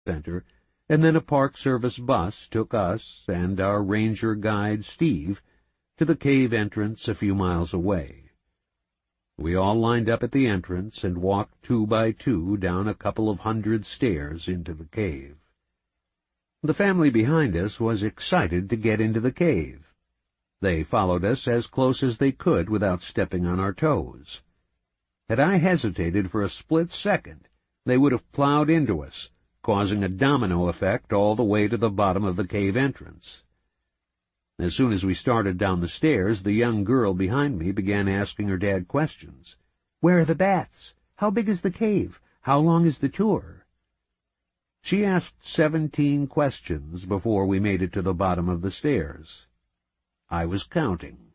center, and then a Park Service bus took us and our ranger guide, Steve, to the cave entrance a few miles away. We all lined up at the entrance and walked 2 by 2 down a couple of hundred stairs into the cave. The family behind us was excited to get into the cave. They followed us as close as they could without stepping on our toes. Had I hesitated for a split second, they would have plowed into us, causing a domino effect all the way to the bottom of the cave entrance. As soon as we started down the stairs, the young girl behind me began asking her dad questions. "Where are the bats? How big is the cave? How long is the tour?" She asked 17 questions before we made it to the bottom of the stairs. I was counting.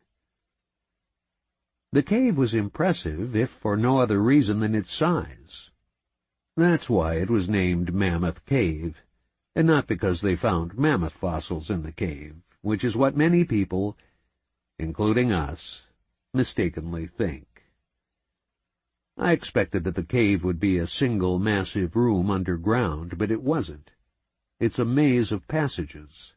The cave was impressive, if for no other reason than its size. That's why it was named Mammoth Cave, and not because they found mammoth fossils in the cave, which is what many people, including us, mistakenly think. I expected that the cave would be a single massive room underground, but it wasn't. It's a maze of passages.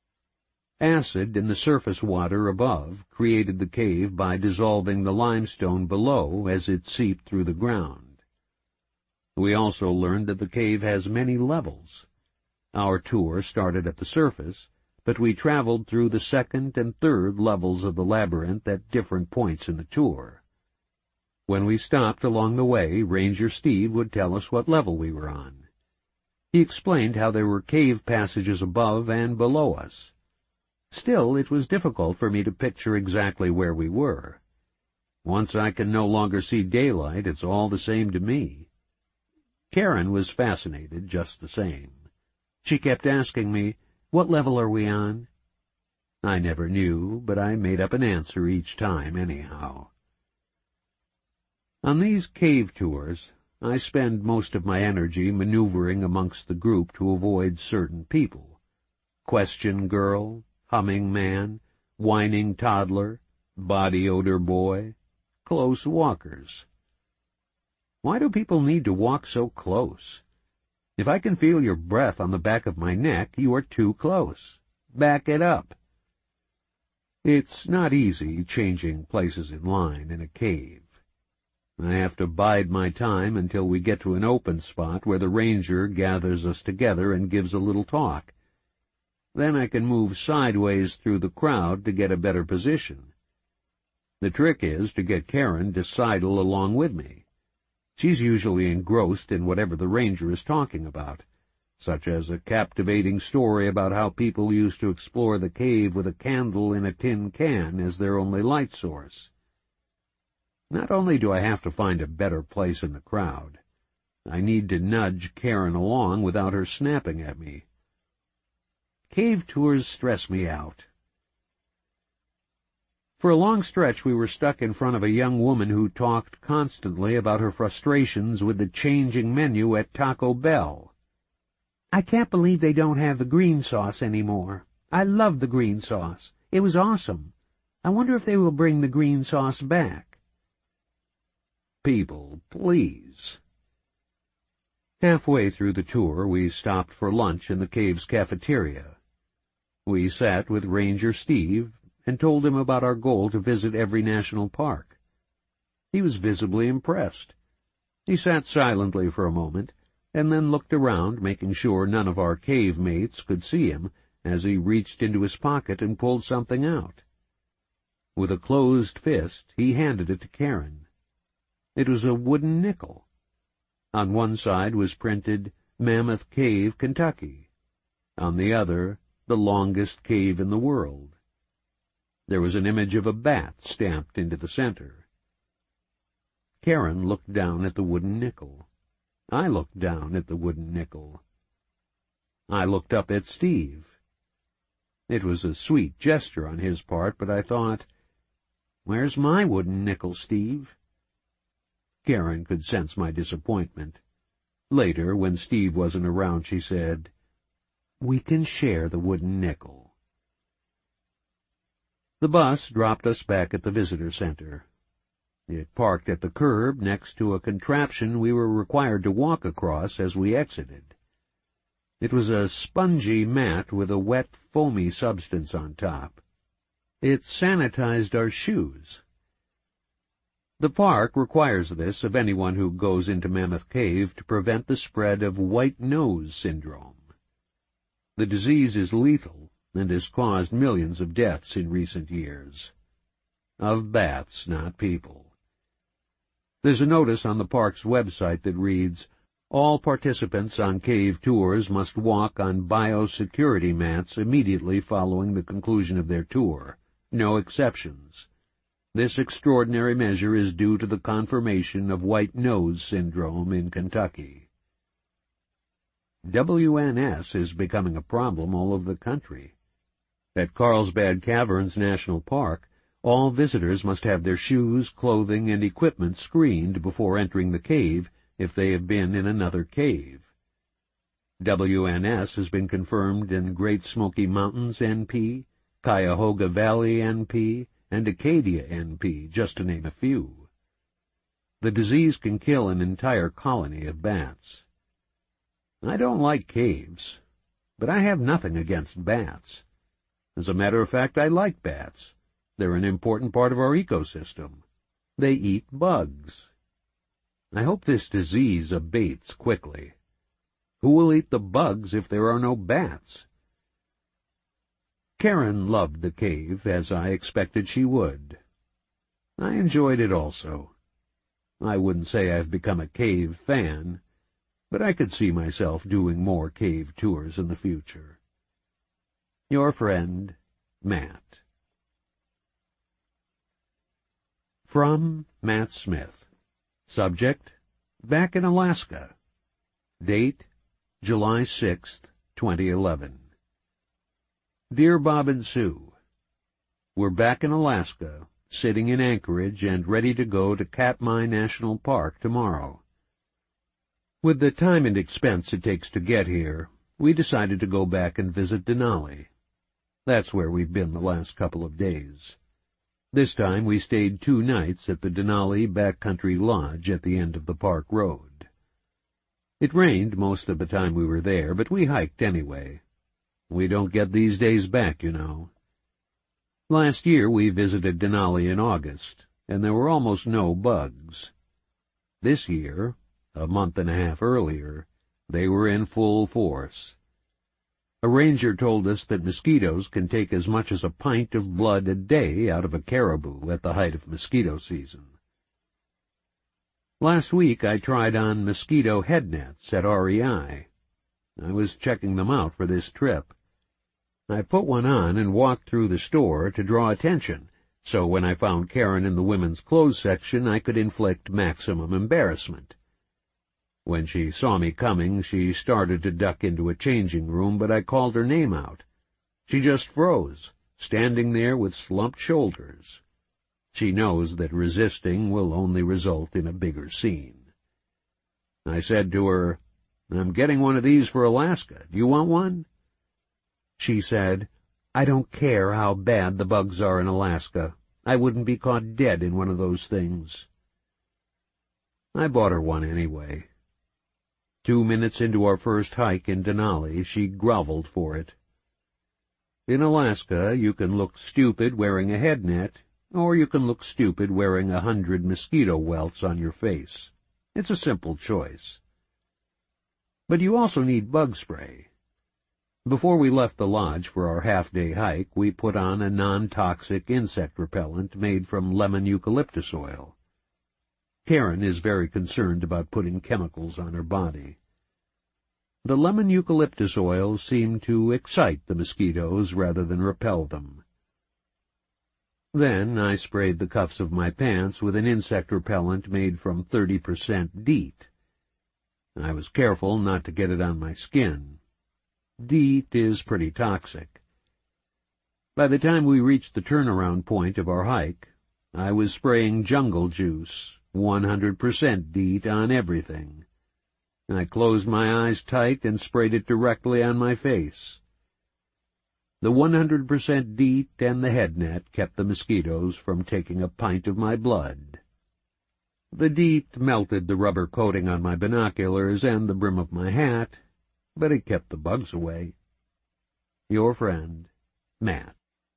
Acid in the surface water above created the cave by dissolving the limestone below as it seeped through the ground. We also learned that the cave has many levels. Our tour started at the surface, but we traveled through the second and third levels of the labyrinth at different points in the tour. When we stopped along the way, Ranger Steve would tell us what level we were on. He explained how there were cave passages above and below us. Still, it was difficult for me to picture exactly where we were. Once I can no longer see daylight, it's all the same to me. Karen was fascinated just the same. She kept asking me, "What level are we on?" I never knew, but I made up an answer each time anyhow. On these cave tours, I spend most of my energy maneuvering amongst the group to avoid certain people. Question girl, humming man, whining toddler, body odor boy, close walkers. Why do people need to walk so close? If I can feel your breath on the back of my neck, you are too close. Back it up. It's not easy changing places in line in a cave. I have to bide my time until we get to an open spot where the ranger gathers us together and gives a little talk. Then I can move sideways through the crowd to get a better position. The trick is to get Karen to sidle along with me. She's usually engrossed in whatever the ranger is talking about, such as a captivating story about how people used to explore the cave with a candle in a tin can as their only light source. Not only do I have to find a better place in the crowd, I need to nudge Karen along without her snapping at me. Cave tours stress me out. For a long stretch we were stuck in front of a young woman who talked constantly about her frustrations with the changing menu at Taco Bell. "I can't believe they don't have the green sauce anymore. I love the green sauce. It was awesome. I wonder if they will bring the green sauce back." People, please. Halfway through the tour, we stopped for lunch in the cave's cafeteria. We sat with Ranger Steve and told him about our goal to visit every national park. He was visibly impressed. He sat silently for a moment, and then looked around, making sure none of our cave mates could see him, as he reached into his pocket and pulled something out. With a closed fist, he handed it to Karen. It was a wooden nickel. On one side was printed, "Mammoth Cave, Kentucky." On the other, "The longest cave in the world." There was an image of a bat stamped into the center. Karen looked down at the wooden nickel. I looked down at the wooden nickel. I looked up at Steve. It was a sweet gesture on his part, but I thought, "Where's my wooden nickel, Steve?" Karen could sense my disappointment. Later, when Steve wasn't around, she said, "We can share the wooden nickel." The bus dropped us back at the visitor center. It parked at the curb next to a contraption we were required to walk across as we exited. It was a spongy mat with a wet, foamy substance on top. It sanitized our shoes. The park requires this of anyone who goes into Mammoth Cave to prevent the spread of white nose syndrome. The disease is lethal and has caused millions of deaths in recent years. Of bats, not people. There's a notice on the park's website that reads, "All participants on cave tours must walk on biosecurity mats immediately following the conclusion of their tour. No exceptions. This extraordinary measure is due to the confirmation of white nose syndrome in Kentucky." WNS is becoming a problem all over the country. At Carlsbad Caverns National Park, all visitors must have their shoes, clothing, and equipment screened before entering the cave if they have been in another cave. WNS has been confirmed in Great Smoky Mountains, NP, Cuyahoga Valley, NP, and Acadia, NP, just to name a few. The disease can kill an entire colony of bats. I don't like caves, but I have nothing against bats. As a matter of fact, I like bats. They're an important part of our ecosystem. They eat bugs. I hope this disease abates quickly. Who will eat the bugs if there are no bats? Karen loved the cave, as I expected she would. I enjoyed it also. I wouldn't say I've become a cave fan, but I could see myself doing more cave tours in the future. Your friend, Matt. From Matt Smith. Subject, Back in Alaska. Date, July 6th, 2011. Dear Bob and Sue, we're back in Alaska, sitting in Anchorage and ready to go to Katmai National Park tomorrow. With the time and expense it takes to get here, we decided to go back and visit Denali. That's where we've been the last couple of days. This time we stayed 2 nights at the Denali Backcountry Lodge at the end of the park road. It rained most of the time we were there, but we hiked anyway. We don't get these days back, you know. Last year we visited Denali in August, and there were almost no bugs. This year, a month and a half earlier, they were in full force. A ranger told us that mosquitoes can take as much as a pint of blood a day out of a caribou at the height of mosquito season. Last week I tried on mosquito head nets at REI. I was checking them out for this trip. I put one on and walked through the store to draw attention, so when I found Karen in the women's clothes section I could inflict maximum embarrassment. When she saw me coming, she started to duck into a changing room, but I called her name out. She just froze, standing there with slumped shoulders. She knows that resisting will only result in a bigger scene. I said to her, "I'm getting one of these for Alaska. Do you want one?" She said, "I don't care how bad the bugs are in Alaska. I wouldn't be caught dead in one of those things." I bought her one anyway. 2 minutes into our first hike in Denali, she groveled for it. In Alaska, you can look stupid wearing a head net, or you can look stupid wearing 100 mosquito welts on your face. It's a simple choice. But you also need bug spray. Before we left the lodge for our half-day hike, we put on a non-toxic insect repellent made from lemon eucalyptus oil. Karen is very concerned about putting chemicals on her body. The lemon eucalyptus oil seemed to excite the mosquitoes rather than repel them. Then I sprayed the cuffs of my pants with an insect repellent made from 30% DEET. I was careful not to get it on my skin. DEET is pretty toxic. By the time we reached the turnaround point of our hike, I was spraying Jungle Juice, 100% DEET on everything. I closed my eyes tight and sprayed it directly on my face. The 100% DEET and the head net kept the mosquitoes from taking a pint of my blood. The DEET melted the rubber coating on my binoculars and the brim of my hat, but it kept the bugs away. Your friend, Matt.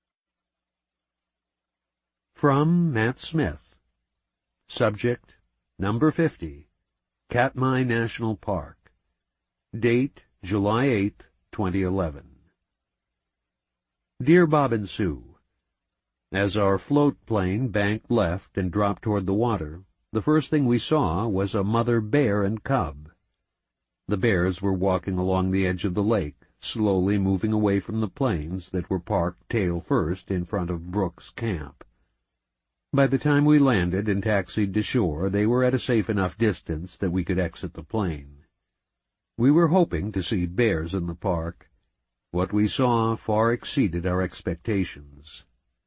From Matt Smith. Subject, number 50, Katmai National Park. Date, July 8, 2011. Dear Bob and Sue, as our float plane banked left and dropped toward the water, the first thing we saw was a mother bear and cub. The bears were walking along the edge of the lake, slowly moving away from the planes that were parked tail first in front of Brooks Camp. By the time we landed and taxied to shore, they were at a safe enough distance that we could exit the plane. We were hoping to see bears in the park. What we saw far exceeded our expectations.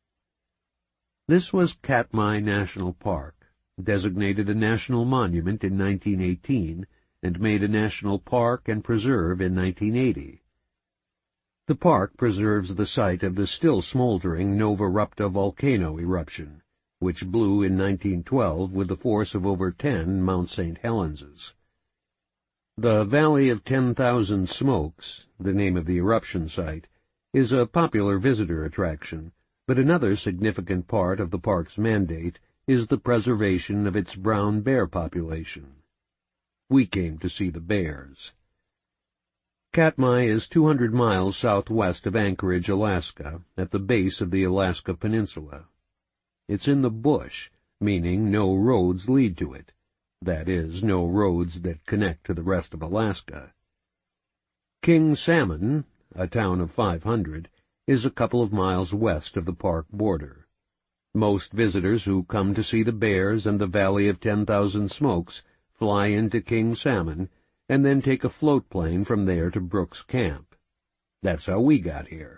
This was Katmai National Park, designated a national monument in 1918 and made a national park and preserve in 1980. The park preserves the site of the still smoldering Nova Rupta volcano eruption, which blew in 1912 with the force of over 10 Mount St. Helens's. The Valley of 10,000 Smokes, the name of the eruption site, is a popular visitor attraction, but another significant part of the park's mandate is the preservation of its brown bear population. We came to see the bears. Katmai is 200 miles southwest of Anchorage, Alaska, at the base of the Alaska Peninsula. It's in the bush, meaning no roads lead to it. That is, no roads that connect to the rest of Alaska. King Salmon, a town of 500, is a couple of miles west of the park border. Most visitors who come to see the bears and the Valley of 10,000 Smokes fly into King Salmon and then take a float plane from there to Brooks Camp. That's how we got here.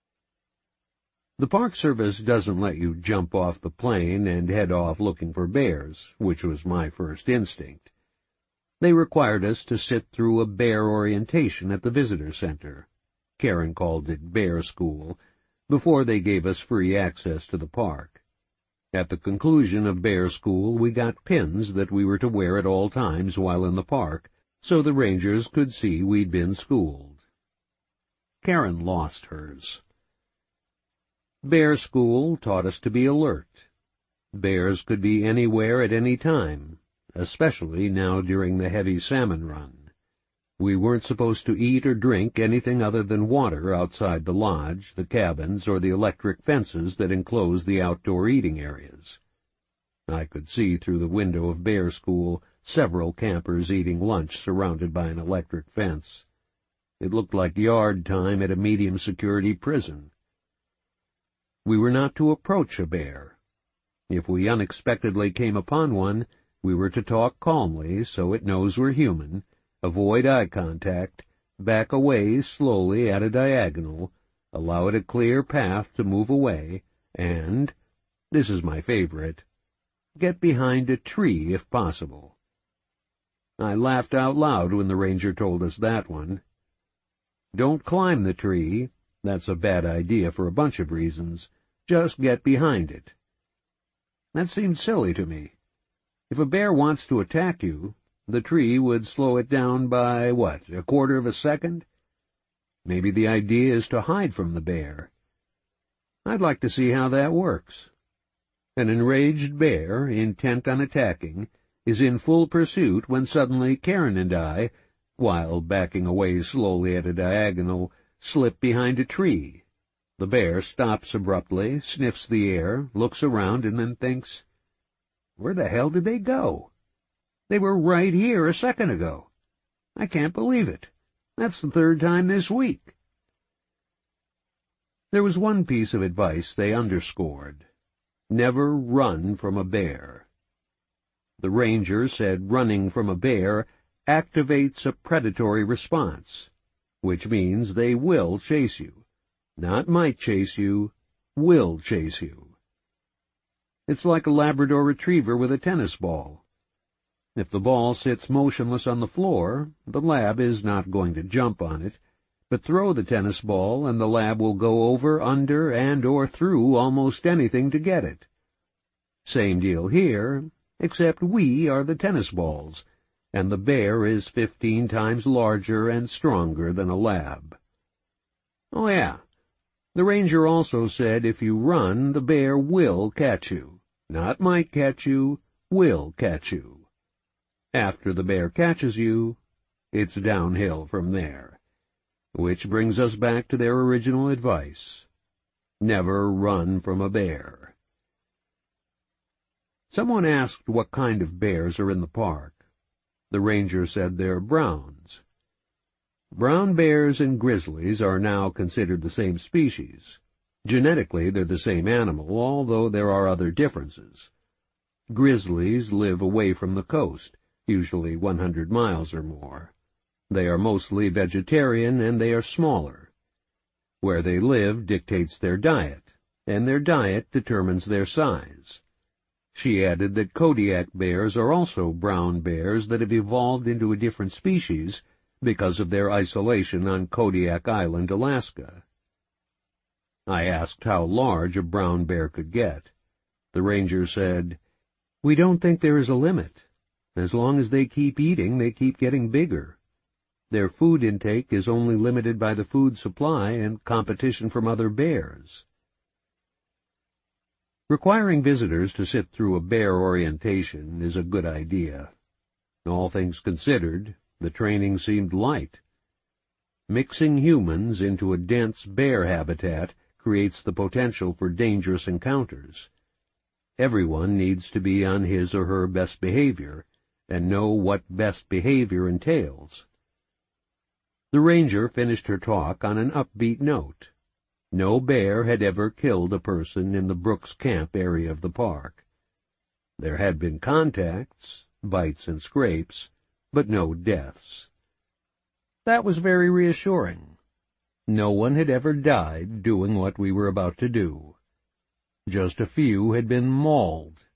The Park Service doesn't let you jump off the plane and head off looking for bears, which was my first instinct. They required us to sit through a bear orientation at the visitor center. Karen called it Bear School, before they gave us free access to the park. At the conclusion of Bear School, we got pins that we were to wear at all times while in the park, so the rangers could see we'd been schooled. Karen lost hers. Bear School taught us to be alert. Bears could be anywhere at any time, especially now during the heavy salmon run. We weren't supposed to eat or drink anything other than water outside the lodge, the cabins, or the electric fences that enclose the outdoor eating areas. I could see through the window of Bear School several campers eating lunch surrounded by an electric fence. It looked like yard time at a medium-security prison. We were not to approach a bear. If we unexpectedly came upon one, we were to talk calmly so it knows we're human, avoid eye contact, back away slowly at a diagonal, allow it a clear path to move away, and, this is my favorite, get behind a tree if possible. I laughed out loud when the ranger told us that one. Don't climb the tree. That's a bad idea for a bunch of reasons. Just get behind it. That seemed silly to me. If a bear wants to attack you, the tree would slow it down by, a quarter of a second? Maybe the idea is to hide from the bear. I'd like to see how that works. An enraged bear, intent on attacking, is in full pursuit when suddenly Karen and I, while backing away slowly at a diagonal, slip behind a tree. The bear stops abruptly, sniffs the air, looks around, and then thinks, "Where the hell did they go? They were right here a second ago. I can't believe it. That's the third time this week." There was one piece of advice they underscored. Never run from a bear. The ranger said running from a bear activates a predatory response, which means they will chase you. Not might chase you, will chase you. It's like a Labrador retriever with a tennis ball. If the ball sits motionless on the floor, the lab is not going to jump on it, but throw the tennis ball and the lab will go over, under, and or through almost anything to get it. Same deal here, except we are the tennis balls, and the bear is 15 times larger and stronger than a lab. Oh yeah, the ranger also said if you run, the bear will catch you. Not might catch you, will catch you. After the bear catches you, it's downhill from there. Which brings us back to their original advice. Never run from a bear. Someone asked what kind of bears are in the park. The ranger said they're browns. Brown bears and grizzlies are now considered the same species. Genetically, they're the same animal, although there are other differences. Grizzlies live away from the coast, usually 100 miles or more. They are mostly vegetarian, and they are smaller. Where they live dictates their diet, and their diet determines their size. She added that Kodiak bears are also brown bears that have evolved into a different species because of their isolation on Kodiak Island, Alaska. I asked how large a brown bear could get. The ranger said, "We don't think there is a limit. As long as they keep eating, they keep getting bigger. Their food intake is only limited by the food supply and competition from other bears." Requiring visitors to sit through a bear orientation is a good idea. All things considered, the training seemed light. Mixing humans into a dense bear habitat creates the potential for dangerous encounters. Everyone needs to be on his or her best behavior and know what best behavior entails. The ranger finished her talk on an upbeat note. No bear had ever killed a person in the Brooks Camp area of the park. There had been contacts, bites and scrapes, but no deaths. That was very reassuring. No one had ever died doing what we were about to do. Just a few had been mauled.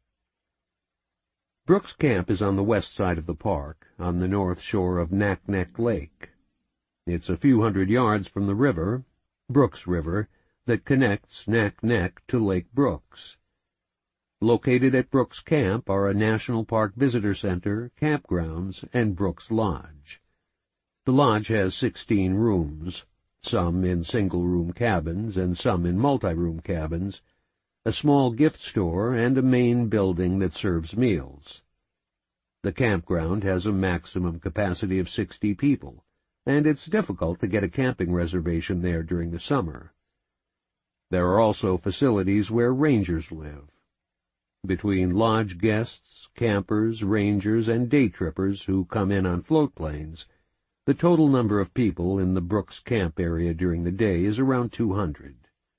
Brooks Camp is on the west side of the park, on the north shore of Naknek Lake. It's a few hundred yards from the river, Brooks River, that connects Naknek to Lake Brooks. Located at Brooks Camp are a National Park Visitor Center, campgrounds, and Brooks Lodge. The lodge has 16 rooms, some in single-room cabins and some in multi-room cabins, a small gift store, and a main building that serves meals. The campground has a maximum capacity of 60 people, and it's difficult to get a camping reservation there during the summer. There are also facilities where rangers live. Between lodge guests, campers, rangers, and day trippers who come in on float planes, the total number of people in the Brooks Camp area during the day is around 200.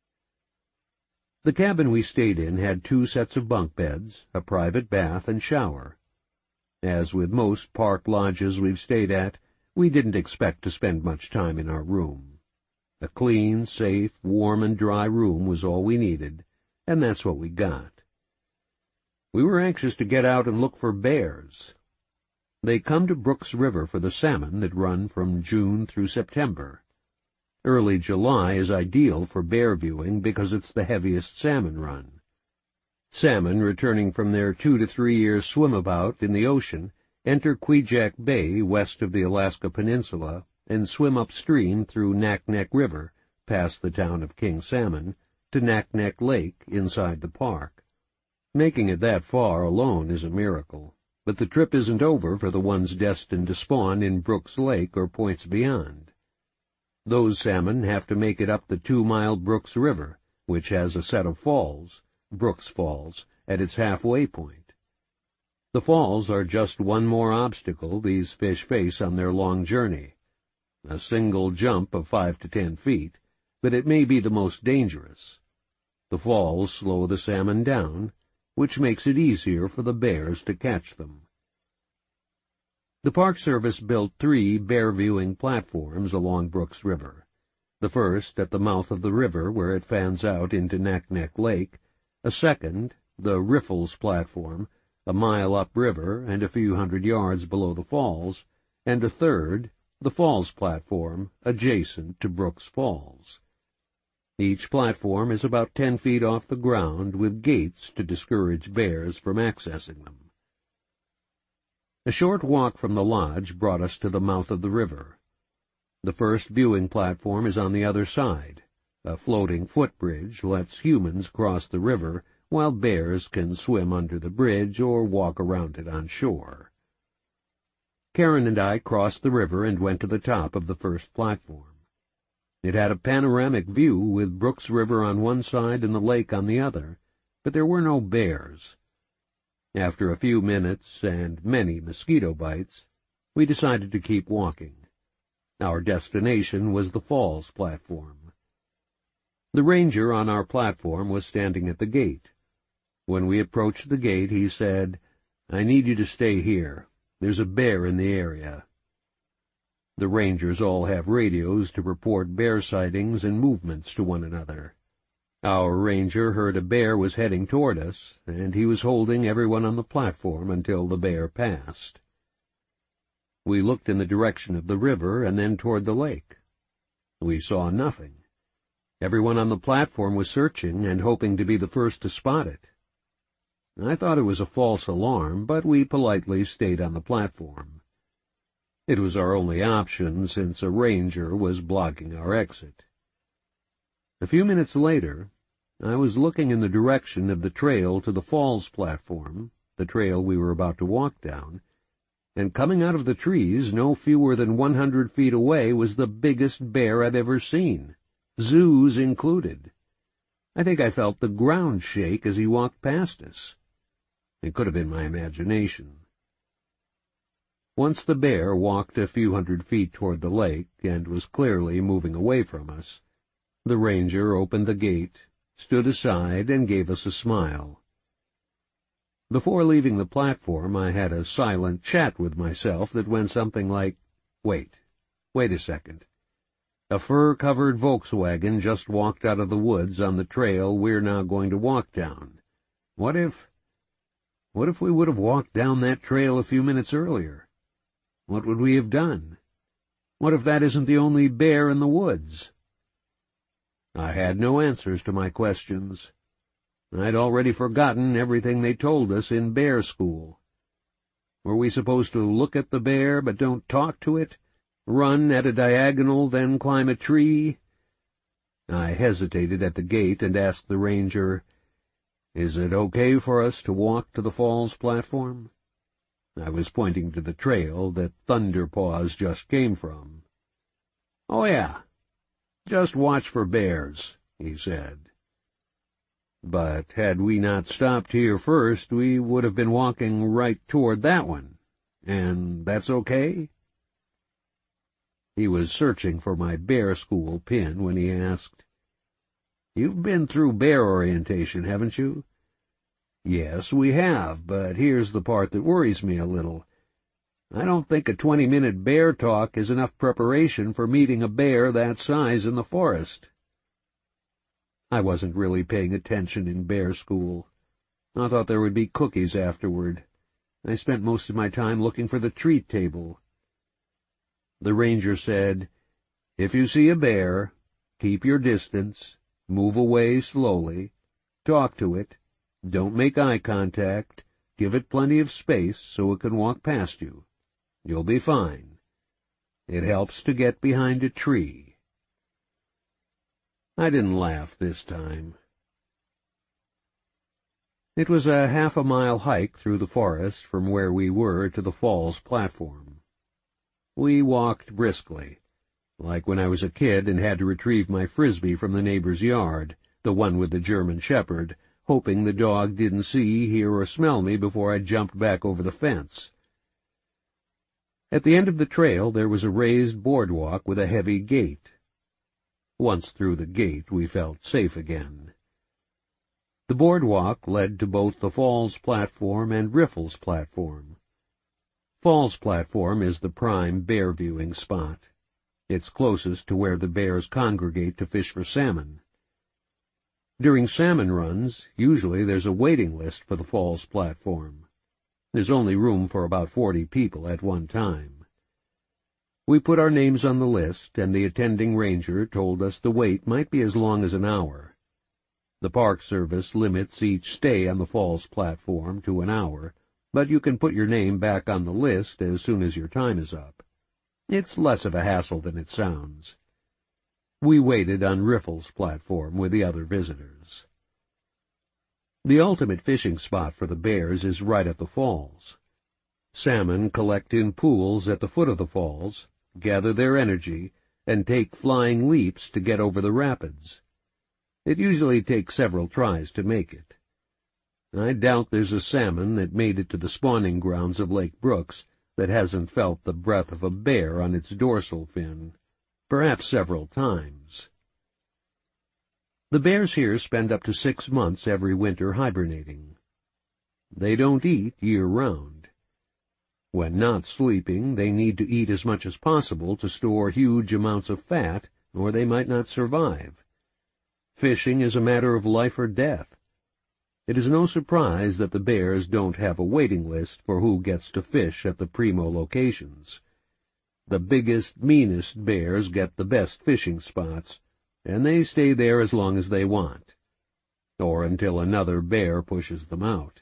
The cabin we stayed in had 2 sets of bunk beds, a private bath, and shower. As with most park lodges we've stayed at, we didn't expect to spend much time in our room. A clean, safe, warm, and dry room was all we needed, and that's what we got. We were anxious to get out and look for bears. They come to Brooks River for the salmon that run from June through September. Early July is ideal for bear viewing because it's the heaviest salmon run. Salmon returning from their 2 to 3 year swim-about in the ocean enter Kvichak Bay west of the Alaska Peninsula and swim upstream through Naknek River, past the town of King Salmon, to Naknek Lake inside the park. Making it that far alone is a miracle, but the trip isn't over for the ones destined to spawn in Brooks Lake or points beyond. Those salmon have to make it up the 2-mile Brooks River, which has a set of falls, Brooks Falls, at its halfway point. The falls are just one more obstacle these fish face on their long journey. A single jump of 5 to 10 feet, but it may be the most dangerous. The falls slow the salmon down, which makes it easier for the bears to catch them. The Park Service built 3 bear-viewing platforms along Brooks River. The first at the mouth of the river where it fans out into Naknek Lake, a second, the Riffles platform, a mile upriver and a few hundred yards below the falls, and a third, the Falls platform, adjacent to Brooks Falls. Each platform is about 10 feet off the ground with gates to discourage bears from accessing them. A short walk from the lodge brought us to the mouth of the river. The first viewing platform is on the other side. A floating footbridge lets humans cross the river, while bears can swim under the bridge or walk around it on shore. Karen and I crossed the river and went to the top of the first platform. It had a panoramic view with Brooks River on one side and the lake on the other, but there were no bears. After a few minutes and many mosquito bites, we decided to keep walking. Our destination was the falls platform. The ranger on our platform was standing at the gate. When we approached the gate, he said, "I need you to stay here. There's a bear in the area." The rangers all have radios to report bear sightings and movements to one another. Our ranger heard a bear was heading toward us, and he was holding everyone on the platform until the bear passed. We looked in the direction of the river and then toward the lake. We saw nothing. Everyone on the platform was searching and hoping to be the first to spot it. I thought it was a false alarm, but we politely stayed on the platform. It was our only option, since a ranger was blocking our exit. A few minutes later, I was looking in the direction of the trail to the falls platform, the trail we were about to walk down, and coming out of the trees no fewer than 100 feet away was the biggest bear I've ever seen, zoos included. I think I felt the ground shake as he walked past us. It could have been my imagination. Once the bear walked a few hundred feet toward the lake and was clearly moving away from us, the ranger opened the gate, stood aside, and gave us a smile. Before leaving the platform, I had a silent chat with myself that went something like, wait a second. A fur-covered Volkswagen just walked out of the woods on the trail we're now going to walk down. What if we would have walked down that trail a few minutes earlier? What would we have done? What if that isn't the only bear in the woods? I had no answers to my questions. I'd already forgotten everything they told us in bear school. Were we supposed to look at the bear but don't talk to it? Run at a diagonal, then climb a tree? I hesitated at the gate and asked the ranger, "Is it okay for us to walk to the falls platform?" I was pointing to the trail that Thunderpaws just came from. "Oh, yeah. Just watch for bears," he said. But had we not stopped here first, we would have been walking right toward that one. And that's okay? He was searching for my bear school pin when he asked, "You've been through bear orientation, haven't you?" "Yes, we have, but here's the part that worries me a little. I don't think a 20-minute bear talk is enough preparation for meeting a bear that size in the forest." I wasn't really paying attention in bear school. I thought there would be cookies afterward. I spent most of my time looking for the treat table. The ranger said, "If you see a bear, keep your distance, move away slowly, talk to it, don't make eye contact, give it plenty of space so it can walk past you. You'll be fine. It helps to get behind a tree." I didn't laugh this time. It was a half-a-mile hike through the forest from where we were to the falls platform. We walked briskly, like when I was a kid and had to retrieve my Frisbee from the neighbor's yard, the one with the German Shepherd, hoping the dog didn't see, hear, or smell me before I jumped back over the fence. At the end of the trail there was a raised boardwalk with a heavy gate. Once through the gate, we felt safe again. The boardwalk led to both the Falls platform and Riffles platform. Falls platform is the prime bear viewing spot. It's closest to where the bears congregate to fish for salmon. During salmon runs, usually there's a waiting list for the Falls platform. There's only room for about 40 people at one time. We put our names on the list, and the attending ranger told us the wait might be as long as an hour. The Park Service limits each stay on the Falls platform to an hour, but you can put your name back on the list as soon as your time is up. It's less of a hassle than it sounds. We waited on Riffle's platform with the other visitors. The ultimate fishing spot for the bears is right at the falls. Salmon collect in pools at the foot of the falls, gather their energy, and take flying leaps to get over the rapids. It usually takes several tries to make it. I doubt there's a salmon that made it to the spawning grounds of Lake Brooks that hasn't felt the breath of a bear on its dorsal fin, perhaps several times. The bears here spend up to 6 months every winter hibernating. They don't eat year-round. When not sleeping, they need to eat as much as possible to store huge amounts of fat, or they might not survive. Fishing is a matter of life or death. It is no surprise that the bears don't have a waiting list for who gets to fish at the primo locations. The biggest, meanest bears get the best fishing spots, and they stay there as long as they want, or until another bear pushes them out.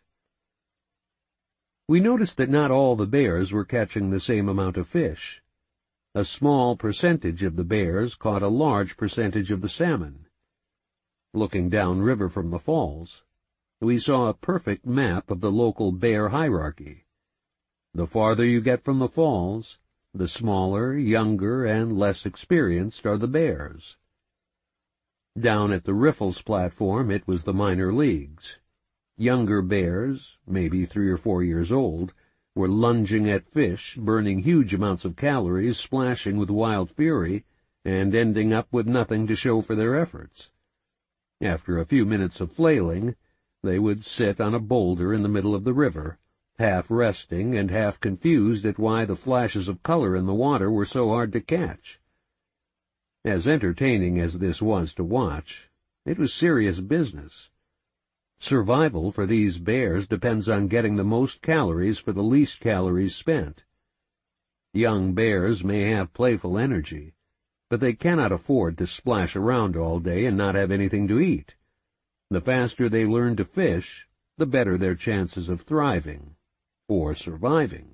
We noticed that not all the bears were catching the same amount of fish. A small percentage of the bears caught a large percentage of the salmon. Looking downriver from the falls, we saw a perfect map of the local bear hierarchy. The farther you get from the falls, the smaller, younger, and less experienced are the bears. Down at the Riffles platform, it was the minor leagues. Younger bears, maybe 3 or 4 years old, were lunging at fish, burning huge amounts of calories, splashing with wild fury, and ending up with nothing to show for their efforts. After a few minutes of flailing, they would sit on a boulder in the middle of the river, half resting and half confused at why the flashes of color in the water were so hard to catch. As entertaining as this was to watch, it was serious business. Survival for these bears depends on getting the most calories for the least calories spent. Young bears may have playful energy, but they cannot afford to splash around all day and not have anything to eat. The faster they learn to fish, the better their chances of thriving, or surviving.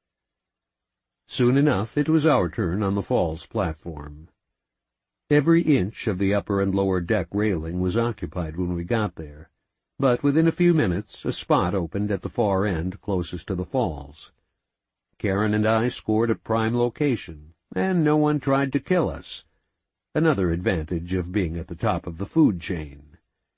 Soon enough, it was our turn on the falls platform. Every inch of the upper and lower deck railing was occupied when we got there, but within a few minutes a spot opened at the far end closest to the falls. Karen and I scored a prime location, and no one tried to kill us, another advantage of being at the top of the food chain.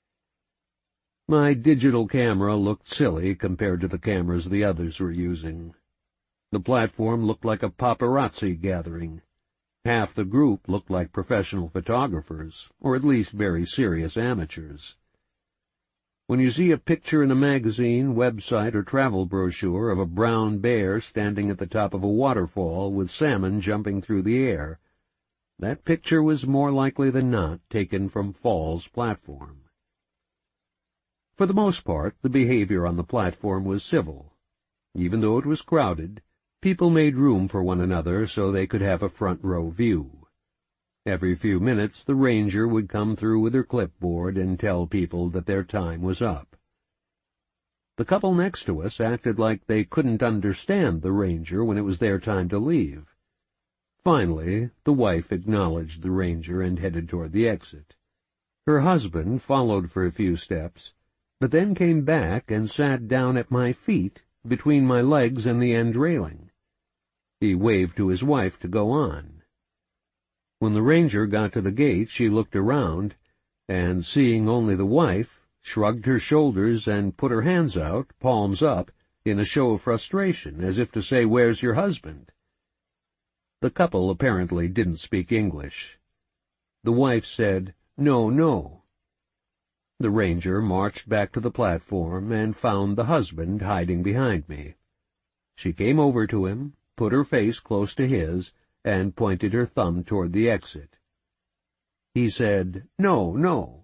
My digital camera looked silly compared to the cameras the others were using. The platform looked like a paparazzi gathering. Half the group looked like professional photographers, or at least very serious amateurs. When you see a picture in a magazine, website, or travel brochure of a brown bear standing at the top of a waterfall with salmon jumping through the air, that picture was more likely than not taken from Falls platform. For the most part, the behavior on the platform was civil. Even though it was crowded, people made room for one another so they could have a front-row view. Every few minutes the ranger would come through with her clipboard and tell people that their time was up. The couple next to us acted like they couldn't understand the ranger when it was their time to leave. Finally, the wife acknowledged the ranger and headed toward the exit. Her husband followed for a few steps, but then came back and sat down at my feet between my legs and the end railing. He waved to his wife to go on. When the ranger got to the gate, she looked around, and seeing only the wife, shrugged her shoulders and put her hands out, palms up, in a show of frustration, as if to say, "Where's your husband?" The couple apparently didn't speak English. The wife said, "No, no." The ranger marched back to the platform and found the husband hiding behind me. She came over to him, put her face close to his, and pointed her thumb toward the exit. He said, "No, no."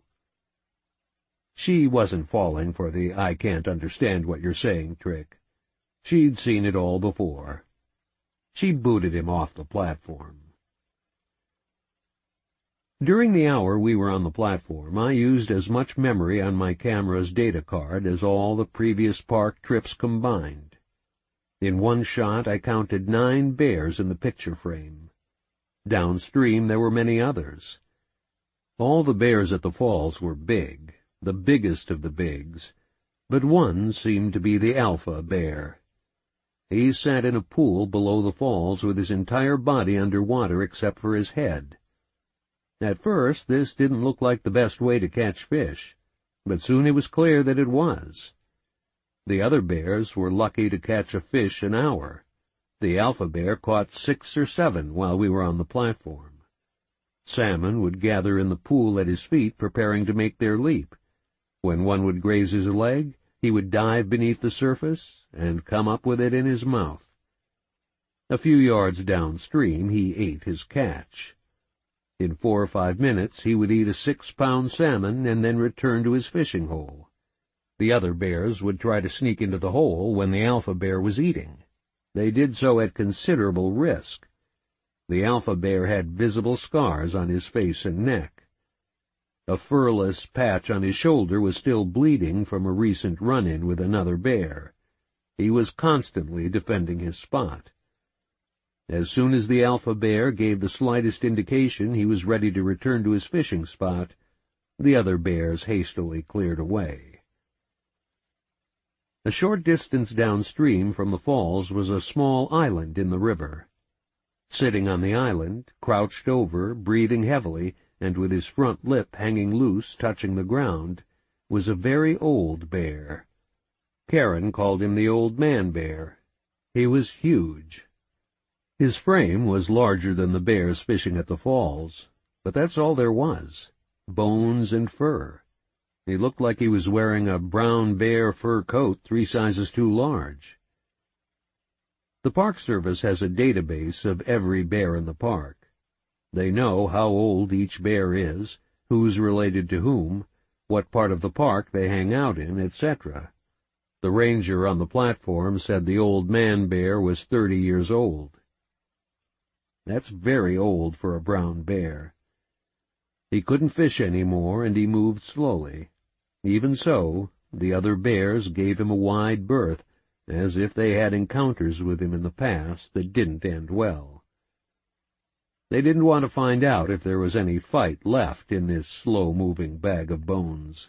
She wasn't falling for the "I can't understand what you're saying" trick. She'd seen it all before. She booted him off the platform. During the hour we were on the platform, I used as much memory on my camera's data card as all the previous park trips combined. In one shot I counted 9 bears in the picture frame. Downstream there were many others. All the bears at the falls were big, the biggest of the bigs, but one seemed to be the alpha bear. He sat in a pool below the falls with his entire body under water except for his head. At first this didn't look like the best way to catch fish, but soon it was clear that it was. The other bears were lucky to catch a fish an hour. The alpha bear caught 6 or 7 while we were on the platform. Salmon would gather in the pool at his feet, preparing to make their leap. When one would graze his leg, he would dive beneath the surface and come up with it in his mouth. A few yards downstream he ate his catch. In 4 or 5 minutes he would eat a 6-pound salmon and then return to his fishing hole. The other bears would try to sneak into the hole when the alpha bear was eating. They did so at considerable risk. The alpha bear had visible scars on his face and neck. A furless patch on his shoulder was still bleeding from a recent run-in with another bear. He was constantly defending his spot. As soon as the alpha bear gave the slightest indication he was ready to return to his fishing spot, the other bears hastily cleared away. A short distance downstream from the falls was a small island in the river. Sitting on the island, crouched over, breathing heavily, and with his front lip hanging loose, touching the ground, was a very old bear. Karen called him the old man bear. He was huge. His frame was larger than the bears fishing at the falls, but that's all there was, bones and fur. He looked like he was wearing a brown bear fur coat 3 sizes too large. The Park Service has a database of every bear in the park. They know how old each bear is, who's related to whom, what part of the park they hang out in, etc. The ranger on the platform said the old man bear was 30 years old. That's very old for a brown bear. He couldn't fish any more, and he moved slowly. Even so, the other bears gave him a wide berth, as if they had encounters with him in the past that didn't end well. They didn't want to find out if there was any fight left in this slow-moving bag of bones.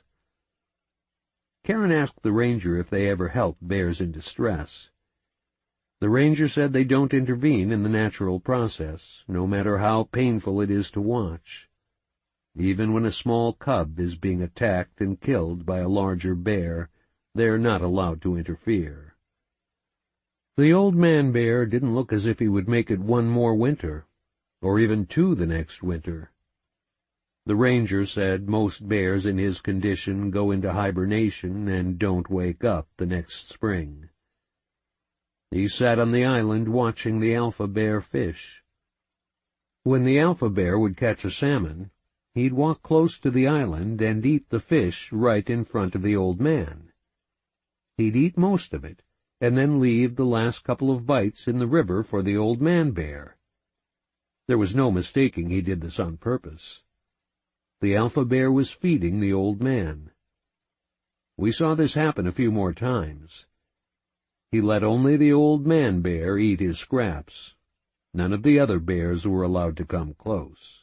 Karen asked the ranger if they ever helped bears in distress. The ranger said they don't intervene in the natural process, no matter how painful it is to watch. Even when a small cub is being attacked and killed by a larger bear, they're not allowed to interfere. The old man bear didn't look as if he would make it 1 more winter, or even 2 the next winter. The ranger said most bears in his condition go into hibernation and don't wake up the next spring. He sat on the island watching the alpha bear fish. When the alpha bear would catch a salmon, he'd walk close to the island and eat the fish right in front of the old man. He'd eat most of it, and then leave the last couple of bites in the river for the old man bear. There was no mistaking he did this on purpose. The alpha bear was feeding the old man. We saw this happen a few more times. He let only the old man bear eat his scraps. None of the other bears were allowed to come close.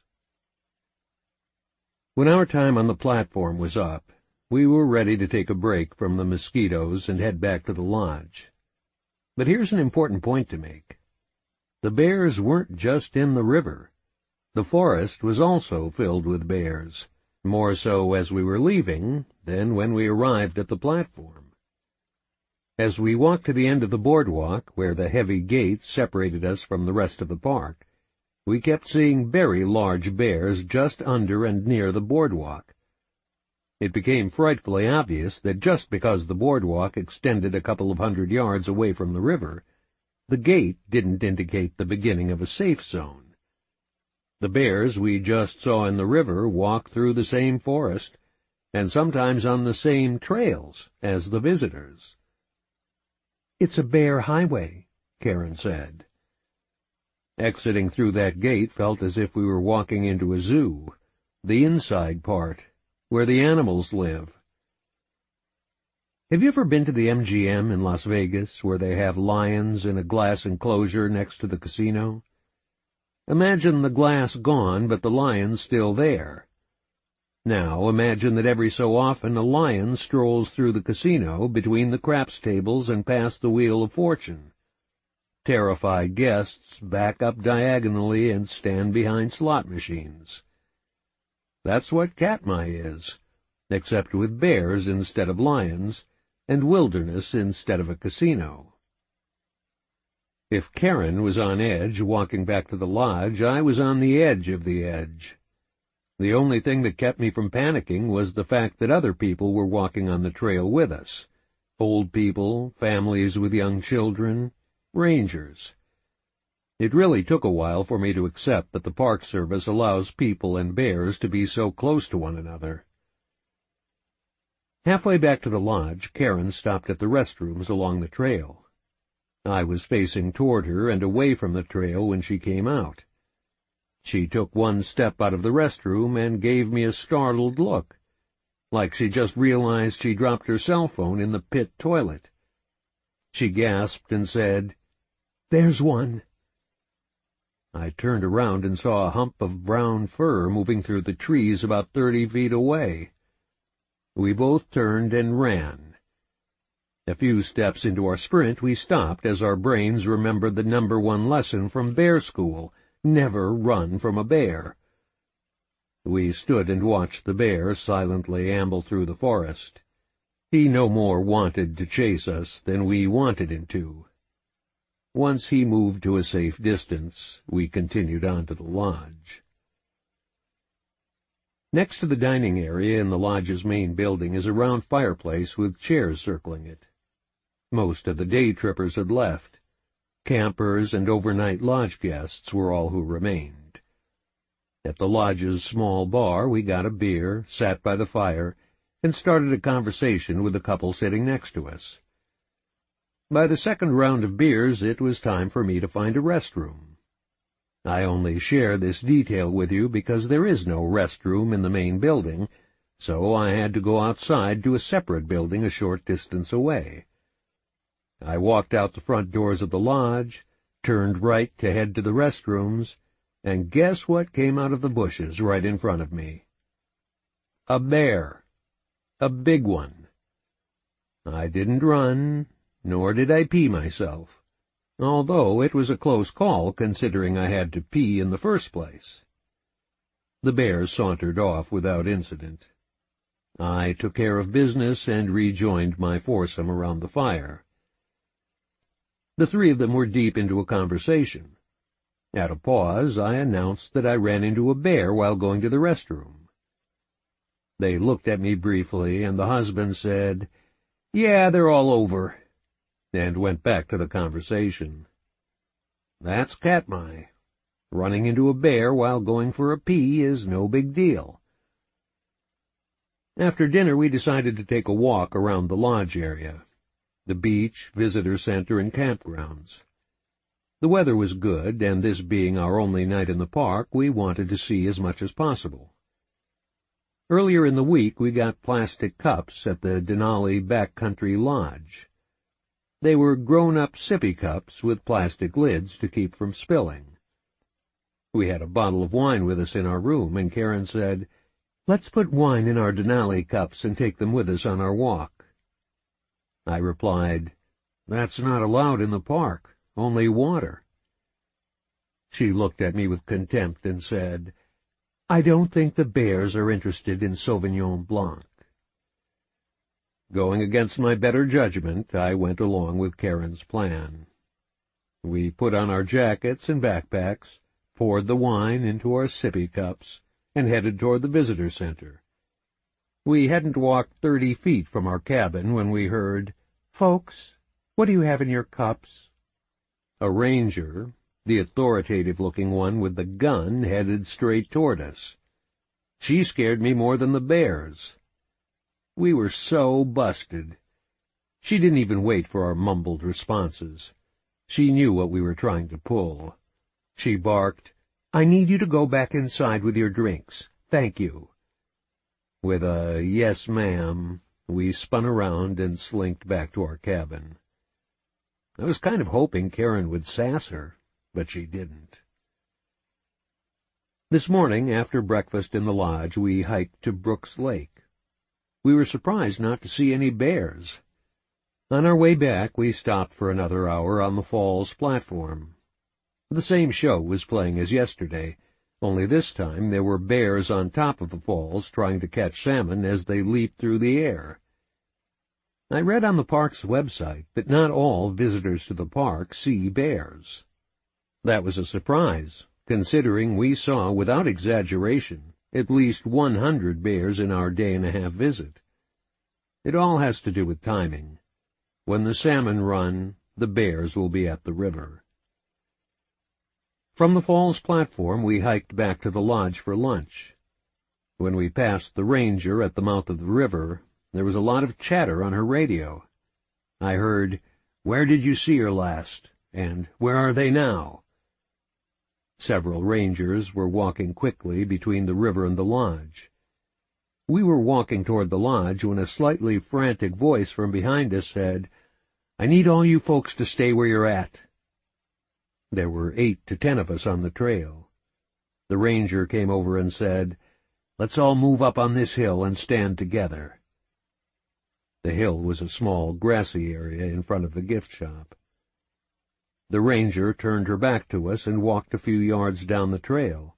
When our time on the platform was up, we were ready to take a break from the mosquitoes and head back to the lodge. But here's an important point to make. The bears weren't just in the river. The forest was also filled with bears, more so as we were leaving than when we arrived at the platform. As we walked to the end of the boardwalk, where the heavy gate separated us from the rest of the park, we kept seeing very large bears just under and near the boardwalk. It became frightfully obvious that just because the boardwalk extended a couple of 100 yards away from the river, the gate didn't indicate the beginning of a safe zone. The bears we just saw in the river walked through the same forest, and sometimes on the same trails as the visitors. "It's a bear highway," Karen said. Exiting through that gate felt as if we were walking into a zoo, the inside part, where the animals live. Have you ever been to the MGM in Las Vegas, where they have lions in a glass enclosure next to the casino? Imagine the glass gone, but the lions still there. Now, imagine that every so often a lion strolls through the casino between the craps tables and past the Wheel of Fortune. Terrified guests back up diagonally and stand behind slot machines. That's what Katmai is, except with bears instead of lions, and wilderness instead of a casino. If Karen was on edge walking back to the lodge, I was on the edge of the edge. The only thing that kept me from panicking was the fact that other people were walking on the trail with us. Old people, families with young children, rangers. It really took a while for me to accept that the Park Service allows people and bears to be so close to one another. Halfway back to the lodge, Karen stopped at the restrooms along the trail. I was facing toward her and away from the trail when she came out. She took one step out of the restroom and gave me a startled look, like she just realized she dropped her cell phone in the pit toilet. She gasped and said, "There's one." I turned around and saw a hump of brown fur moving through the trees about 30 feet away. We both turned and ran. A few steps into our sprint, we stopped as our brains remembered the #1 lesson from bear school: never run from a bear. We stood and watched the bear silently amble through the forest. He no more wanted to chase us than we wanted him to. Once he moved to a safe distance, we continued on to the lodge. Next to the dining area in the lodge's main building is a round fireplace with chairs circling it. Most of the day trippers had left. Campers and overnight lodge guests were all who remained. At the lodge's small bar, we got a beer, sat by the fire, and started a conversation with the couple sitting next to us. By the second round of beers, it was time for me to find a restroom. I only share this detail with you because there is no restroom in the main building, so I had to go outside to a separate building a short distance away. I walked out the front doors of the lodge, turned right to head to the restrooms, and guess what came out of the bushes right in front of me? A bear. A big one. I didn't run, nor did I pee myself, although it was a close call considering I had to pee in the first place. The bear sauntered off without incident. I took care of business and rejoined my foursome around the fire. The three of them were deep into a conversation. At a pause, I announced that I ran into a bear while going to the restroom. They looked at me briefly, and the husband said, "Yeah, they're all over," and went back to the conversation. That's Katmai. Running into a bear while going for a pee is no big deal. After dinner, we decided to take a walk around the lodge area, the beach, visitor center, and campgrounds. The weather was good, and this being our only night in the park, we wanted to see as much as possible. Earlier in the week, we got plastic cups at the Denali Backcountry Lodge. They were grown-up sippy cups with plastic lids to keep from spilling. We had a bottle of wine with us in our room, and Karen said, "Let's put wine in our Denali cups and take them with us on our walk." I replied, "That's not allowed in the park, only water." She looked at me with contempt and said, "I don't think the bears are interested in Sauvignon Blanc." Going against my better judgment, I went along with Karen's plan. We put on our jackets and backpacks, poured the wine into our sippy cups, and headed toward the visitor center. We hadn't walked 30 feet from our cabin when we heard, "Folks, what do you have in your cups?" A ranger, the authoritative-looking one with the gun, headed straight toward us. She scared me more than the bears. We were so busted. She didn't even wait for our mumbled responses. She knew what we were trying to pull. She barked, "I need you to go back inside with your drinks. Thank you." With a "yes, ma'am," We spun around and slinked back to our cabin. I was kind of hoping Karen would sass her, but she didn't. This morning, after breakfast in the lodge, we hiked to Brooks Lake. We were surprised not to see any bears. On our way back, we stopped for another hour on the falls platform. The same show was playing as yesterday, only this time there were bears on top of the falls trying to catch salmon as they leaped through the air. I read on the park's website that not all visitors to the park see bears. That was a surprise, considering we saw, without exaggeration, at least 100 bears in our day-and-a-half visit. It all has to do with timing. When the salmon run, the bears will be at the river. From the falls platform, we hiked back to the lodge for lunch. When we passed the ranger at the mouth of the river, there was a lot of chatter on her radio. I heard, "Where did you see her last?" and "Where are they now?" Several rangers were walking quickly between the river and the lodge. We were walking toward the lodge when a slightly frantic voice from behind us said, "I need all you folks to stay where you're at." There were 8 to 10 of us on the trail. The ranger came over and said, "Let's all move up on this hill and stand together." The hill was a small, grassy area in front of the gift shop. The ranger turned her back to us and walked a few yards down the trail.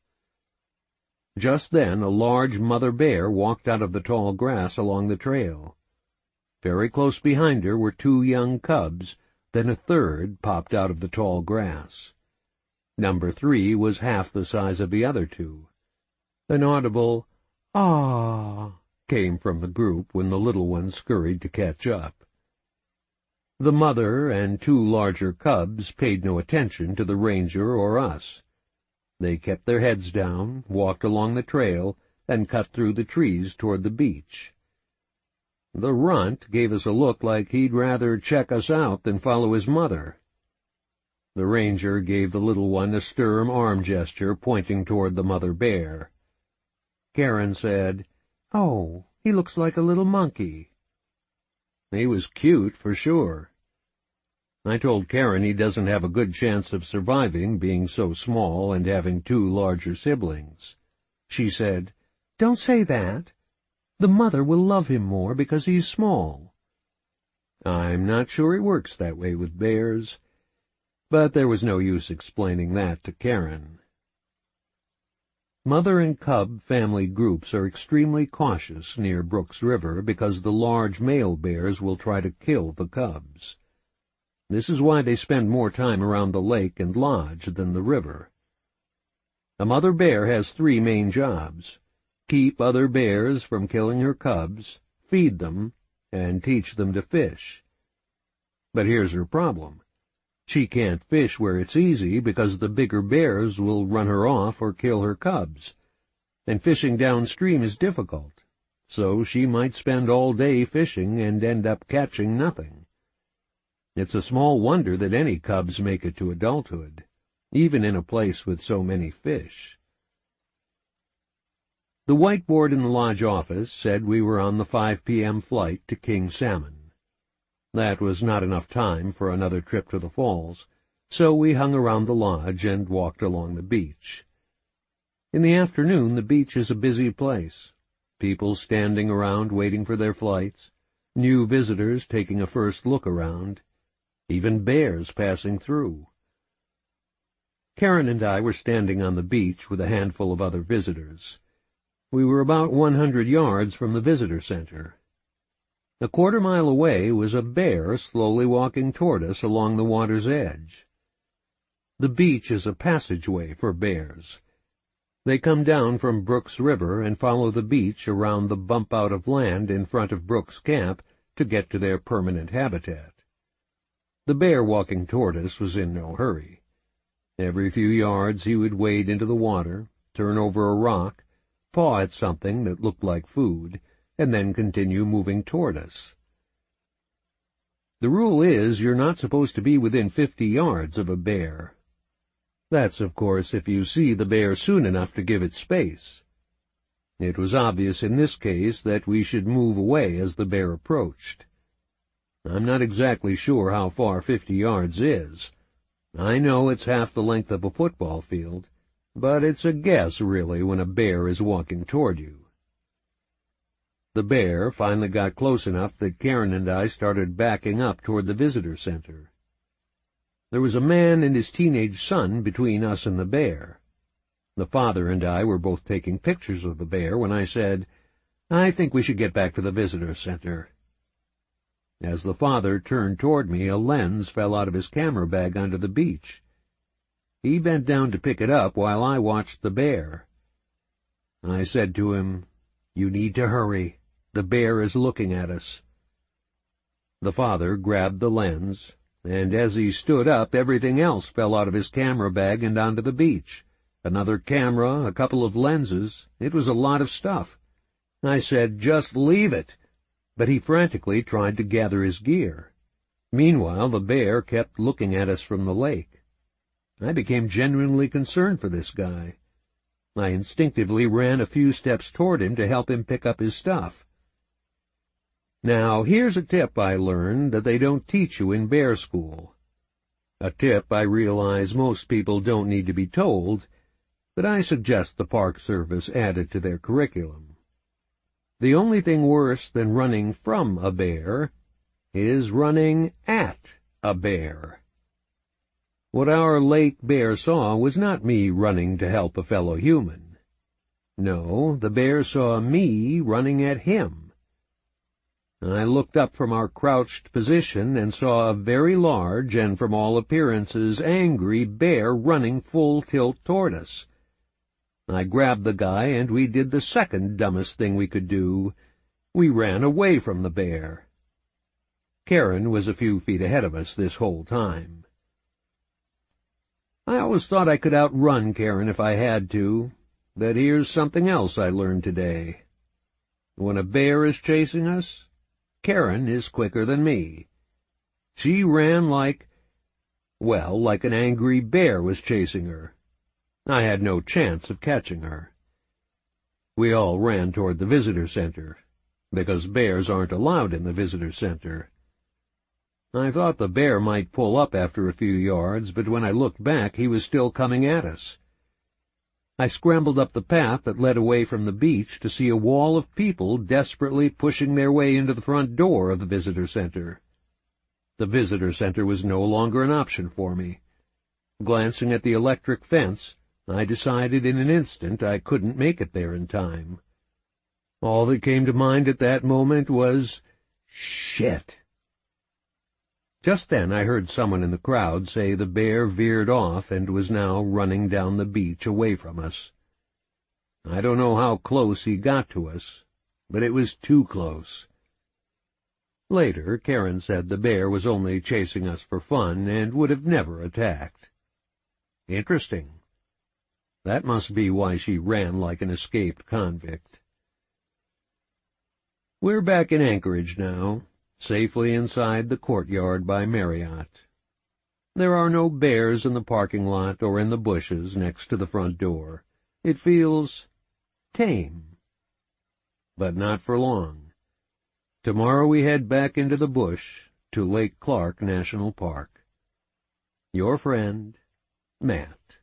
Just then a large mother bear walked out of the tall grass along the trail. Very close behind her were 2 young cubs, then a third popped out of the tall grass. Number 3 was half the size of the other 2. An audible, "Ah!" came from the group when the little ones scurried to catch up. The mother and 2 larger cubs paid no attention to the ranger or us. They kept their heads down, walked along the trail, and cut through the trees toward the beach. The runt gave us a look like he'd rather check us out than follow his mother. The ranger gave the little one a stern arm gesture, pointing toward the mother bear. Karen said, "Oh, he looks like a little monkey." He was cute, for sure. I told Karen he doesn't have a good chance of surviving, being so small and having 2 larger siblings. She said, "Don't say that. The mother will love him more because he's small." I'm not sure it works that way with bears, but there was no use explaining that to Karen. Mother and cub family groups are extremely cautious near Brooks River because the large male bears will try to kill the cubs. This is why they spend more time around the lake and lodge than the river. A mother bear has 3 main jobs: keep other bears from killing her cubs, feed them, and teach them to fish. But here's her problem. She can't fish where it's easy because the bigger bears will run her off or kill her cubs, and fishing downstream is difficult, so she might spend all day fishing and end up catching nothing. It's a small wonder that any cubs make it to adulthood, even in a place with so many fish. The whiteboard in the lodge office said we were on the 5 p.m. flight to King Salmon. That was not enough time for another trip to the falls, so we hung around the lodge and walked along the beach. In the afternoon, the beach is a busy place. People standing around waiting for their flights, new visitors taking a first look around, even bears passing through. Karen and I were standing on the beach with a handful of other visitors. We were about 100 yards from the visitor center. A quarter-mile away was a bear slowly walking toward us along the water's edge. The beach is a passageway for bears. They come down from Brooks River and follow the beach around the bump out of land in front of Brooks Camp to get to their permanent habitat. The bear walking toward us was in no hurry. Every few yards he would wade into the water, turn over a rock, paw at something that looked like food, and then continue moving toward us. The rule is you're not supposed to be within 50 yards of a bear. That's, of course, if you see the bear soon enough to give it space. It was obvious in this case that we should move away as the bear approached. I'm not exactly sure how far 50 yards is. I know it's half the length of a football field, but it's a guess, really, when a bear is walking toward you. The bear finally got close enough that Karen and I started backing up toward the visitor center. There was a man and his teenage son between us and the bear. The father and I were both taking pictures of the bear when I said, "I think we should get back to the visitor center." As the father turned toward me, a lens fell out of his camera bag onto the beach. He bent down to pick it up while I watched the bear. I said to him, "You need to hurry. The bear is looking at us." The father grabbed the lens, and as he stood up, everything else fell out of his camera bag and onto the beach. Another camera, a couple of lenses. It was a lot of stuff. I said, "Just leave it." But he frantically tried to gather his gear. Meanwhile, the bear kept looking at us from the lake. I became genuinely concerned for this guy. I instinctively ran a few steps toward him to help him pick up his stuff. Now, here's a tip I learned that they don't teach you in bear school. A tip I realize most people don't need to be told, but I suggest the Park Service add it to their curriculum. The only thing worse than running from a bear is running at a bear. What our lake bear saw was not me running to help a fellow human. No, the bear saw me running at him. I looked up from our crouched position and saw a very large and, from all appearances, angry bear running full tilt toward us. I grabbed the guy, and we did the second dumbest thing we could do. We ran away from the bear. Karen was a few feet ahead of us this whole time. I always thought I could outrun Karen if I had to, but here's something else I learned today. When a bear is chasing us, Karen is quicker than me. She ran like an angry bear was chasing her. I had no chance of catching her. We all ran toward the visitor center, because bears aren't allowed in the visitor center. I thought the bear might pull up after a few yards, but when I looked back, he was still coming at us. I scrambled up the path that led away from the beach to see a wall of people desperately pushing their way into the front door of the visitor center. The visitor center was no longer an option for me. Glancing at the electric fence, I decided in an instant I couldn't make it there in time. All that came to mind at that moment was, "Shit." Just then I heard someone in the crowd say the bear veered off and was now running down the beach away from us. I don't know how close he got to us, but it was too close. Later, Karen said the bear was only chasing us for fun and would have never attacked. Interesting. That must be why she ran like an escaped convict. We're back in Anchorage now, safely inside the courtyard by Marriott. There are no bears in the parking lot or in the bushes next to the front door. It feels tame. But not for long. Tomorrow we head back into the bush to Lake Clark National Park. Your friend, Matt.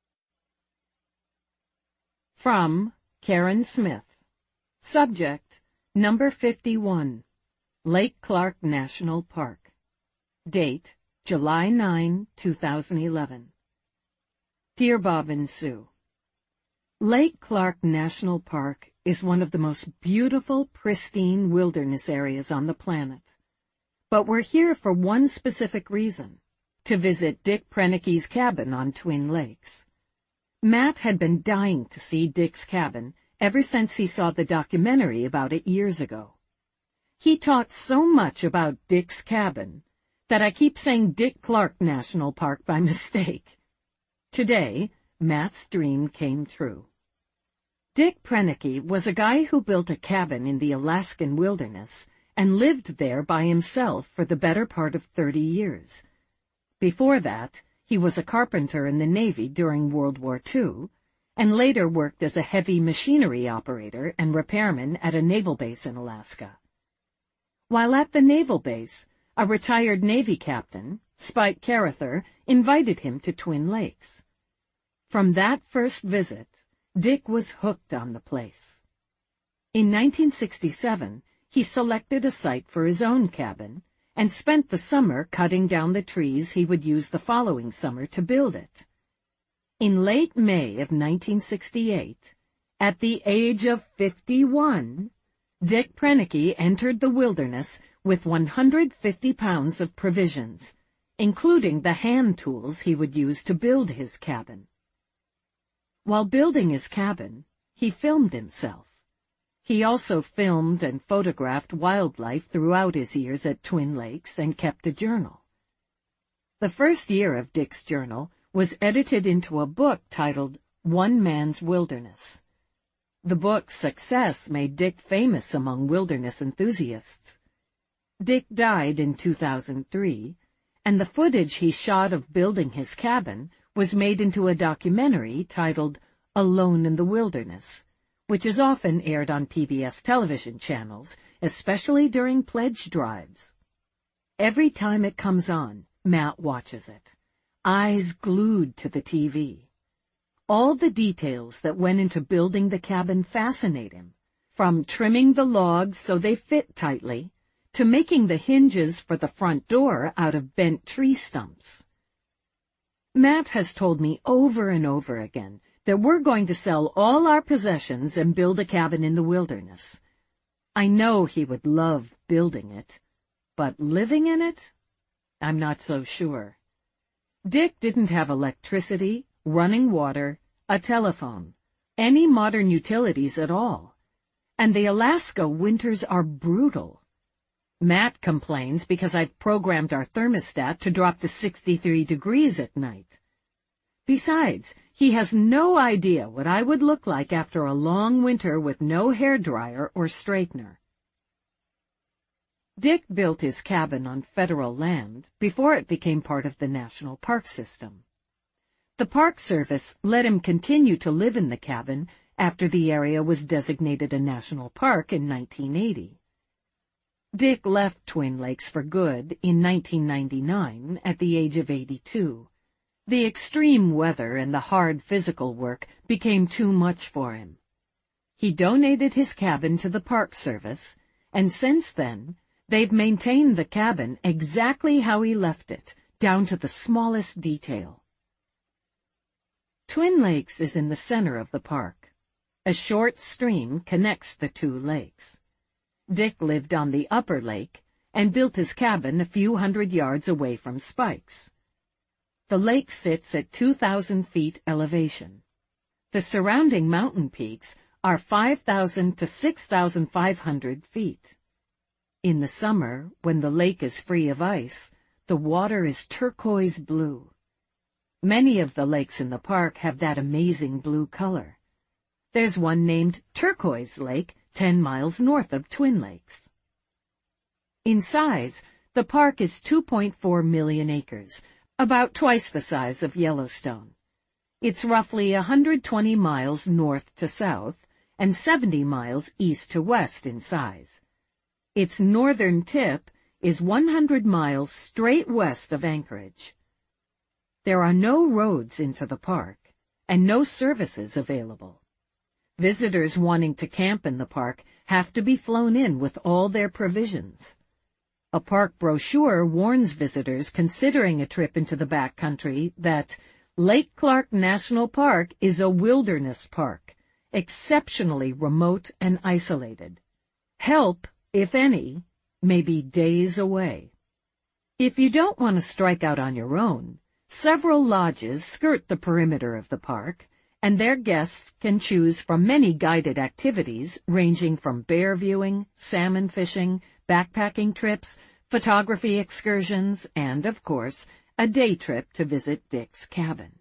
From Karen Smith. Subject, number 51, Lake Clark National Park. Date, July 9, 2011. Dear Bob and Sue, Lake Clark National Park is one of the most beautiful, pristine wilderness areas on the planet. But we're here for one specific reason, to visit Dick Prenicke's cabin on Twin Lakes. Matt had been dying to see Dick's cabin ever since he saw the documentary about it years ago. He talked so much about Dick's cabin that I keep saying Dick Clark National Park by mistake. Today, Matt's dream came true. Dick Prenicke was a guy who built a cabin in the Alaskan wilderness and lived there by himself for the better part of 30 years. Before that, he was a carpenter in the Navy during World War II, and later worked as a heavy machinery operator and repairman at a naval base in Alaska. While at the naval base, a retired Navy captain, Spike Carather, invited him to Twin Lakes. From that first visit, Dick was hooked on the place. In 1967, he selected a site for his own cabin and spent the summer cutting down the trees he would use the following summer to build it. In late May of 1968, at the age of 51, Dick Proenneke entered the wilderness with 150 pounds of provisions, including the hand tools he would use to build his cabin. While building his cabin, he filmed himself. He also filmed and photographed wildlife throughout his years at Twin Lakes and kept a journal. The first year of Dick's journal was edited into a book titled One Man's Wilderness. The book's success made Dick famous among wilderness enthusiasts. Dick died in 2003, and the footage he shot of building his cabin was made into a documentary titled Alone in the Wilderness, which is often aired on PBS television channels, especially during pledge drives. Every time it comes on, Matt watches it, eyes glued to the TV. All the details that went into building the cabin fascinate him, from trimming the logs so they fit tightly, to making the hinges for the front door out of bent tree stumps. Matt has told me over and over again that we're going to sell all our possessions and build a cabin in the wilderness. I know he would love building it, but living in it? I'm not so sure. Dick didn't have electricity, running water, a telephone, any modern utilities at all, and the Alaska winters are brutal. Matt complains because I've programmed our thermostat to drop to 63 degrees at night. Besides, he has no idea what I would look like after a long winter with no hairdryer or straightener. Dick built his cabin on federal land before it became part of the national park system. The Park Service let him continue to live in the cabin after the area was designated a national park in 1980. Dick left Twin Lakes for good in 1999 at the age of 82. The extreme weather and the hard physical work became too much for him. He donated his cabin to the Park Service, and since then, they've maintained the cabin exactly how he left it, down to the smallest detail. Twin Lakes is in the center of the park. A short stream connects the two lakes. Dick lived on the upper lake and built his cabin a few hundred yards away from Spike's. The lake sits at 2,000 feet elevation. The surrounding mountain peaks are 5,000 to 6,500 feet. In the summer, when the lake is free of ice, the water is turquoise blue. Many of the lakes in the park have that amazing blue color. There's one named Turquoise Lake, 10 miles north of Twin Lakes. In size, the park is 2.4 million acres, about twice the size of Yellowstone. It's roughly 120 miles north to south and 70 miles east to west in size. Its northern tip is 100 miles straight west of Anchorage. There are no roads into the park and no services available. Visitors wanting to camp in the park have to be flown in with all their provisions. A park brochure warns visitors considering a trip into the backcountry that Lake Clark National Park is a wilderness park, exceptionally remote and isolated. Help, if any, may be days away. If you don't want to strike out on your own, several lodges skirt the perimeter of the park, and their guests can choose from many guided activities ranging from bear viewing, salmon fishing, backpacking trips, photography excursions, and, of course, a day trip to visit Dick's cabin.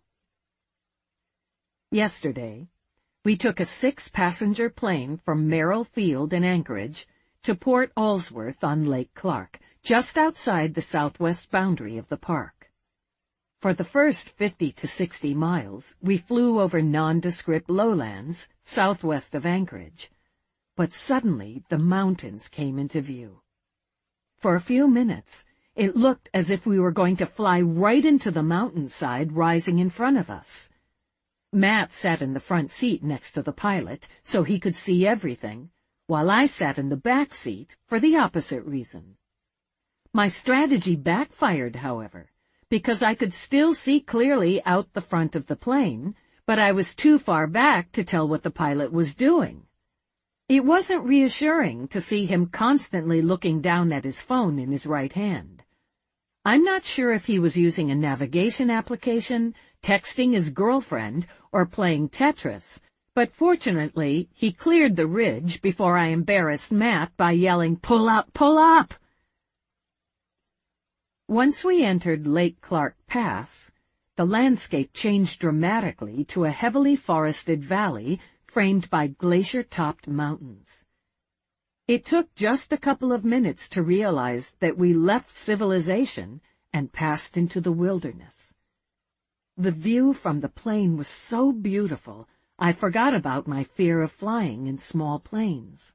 Yesterday, we took a 6-passenger plane from Merrill Field in Anchorage to Port Allsworth on Lake Clark, just outside the southwest boundary of the park. For the first 50 to 60 miles, we flew over nondescript lowlands southwest of Anchorage. But suddenly the mountains came into view. For a few minutes, it looked as if we were going to fly right into the mountainside rising in front of us. Matt sat in the front seat next to the pilot so he could see everything, while I sat in the back seat for the opposite reason. My strategy backfired, however, because I could still see clearly out the front of the plane, but I was too far back to tell what the pilot was doing. It wasn't reassuring to see him constantly looking down at his phone in his right hand. I'm not sure if he was using a navigation application, texting his girlfriend, or playing Tetris, but fortunately he cleared the ridge before I embarrassed Matt by yelling, "Pull up, pull up!" Once we entered Lake Clark Pass, the landscape changed dramatically to a heavily forested valley framed by glacier-topped mountains. It took just a couple of minutes to realize that we left civilization and passed into the wilderness. The view from the plane was so beautiful, I forgot about my fear of flying in small planes.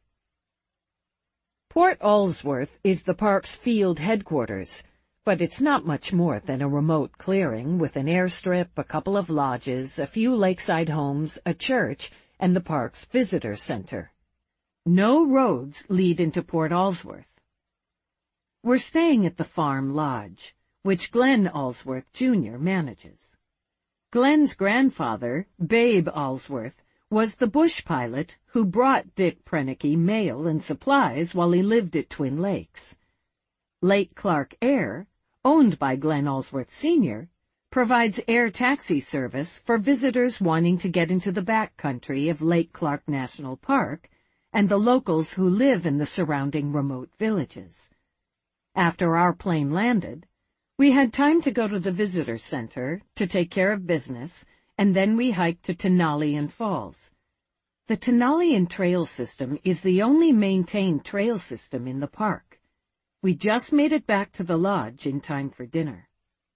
Port Allsworth is the park's field headquarters, but it's not much more than a remote clearing with an airstrip, a couple of lodges, a few lakeside homes, a church, and the park's visitor center. No roads lead into Port Allsworth. We're staying at the Farm Lodge, which Glenn Allsworth, Jr. manages. Glenn's grandfather, Babe Allsworth, was the bush pilot who brought Dick Proenneke mail and supplies while he lived at Twin Lakes. Lake Clark Air, owned by Glenn Allsworth, Sr., provides air taxi service for visitors wanting to get into the backcountry of Lake Clark National Park and the locals who live in the surrounding remote villages. After our plane landed, we had time to go to the visitor center to take care of business, and then we hiked to Tenalian Falls. The Tenalian Trail System is the only maintained trail system in the park. We just made it back to the lodge in time for dinner.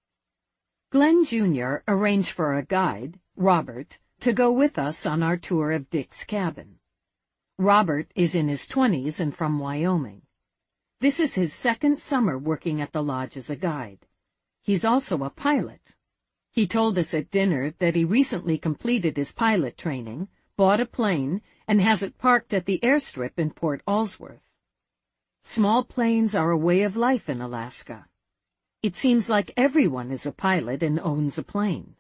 Glenn Jr. arranged for a guide, Robert, to go with us on our tour of Dick's cabin. Robert is in his 20s and from Wyoming. This is his second summer working at the lodge as a guide. He's also a pilot. He told us at dinner that he recently completed his pilot training, bought a plane, and has it parked at the airstrip in Port Allsworth. Small planes are a way of life in Alaska. It seems like everyone is a pilot and owns a plane.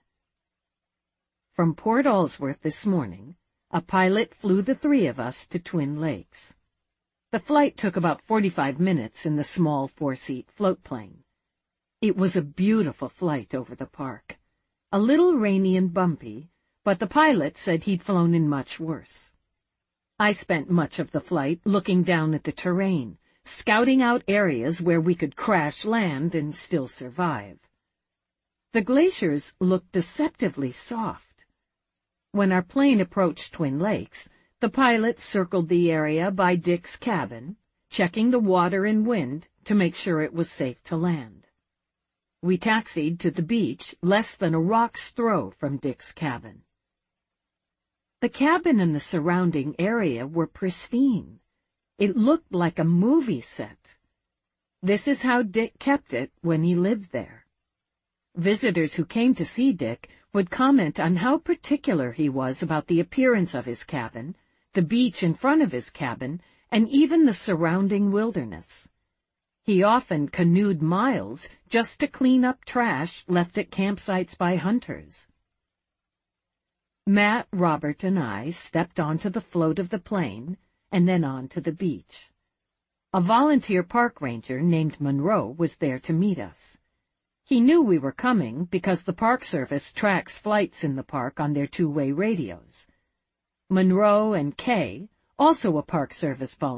From Port Allsworth this morning, a pilot flew the three of us to Twin Lakes. The flight took about 45 minutes in the small four-seat float plane. It was a beautiful flight over the park. A little rainy and bumpy, but the pilot said he'd flown in much worse. I spent much of the flight looking down at the terrain, scouting out areas where we could crash land and still survive. The glaciers looked deceptively soft. When our plane approached Twin Lakes, the pilot circled the area by Dick's cabin, checking the water and wind to make sure it was safe to land. We taxied to the beach less than a rock's throw from Dick's cabin. The cabin and the surrounding area were pristine. It looked like a movie set. This is how Dick kept it when he lived there. Visitors who came to see Dick would comment on how particular he was about the appearance of his cabin, the beach in front of his cabin, and even the surrounding wilderness. He often canoed miles just to clean up trash left at campsites by hunters. Matt, Robert, and I stepped onto the float of the plane and then on to the beach. A volunteer park ranger named Monroe was there to meet us. He knew we were coming because the Park Service tracks flights in the park on their two-way radios. Monroe and Kay, also a Park Service volunteer,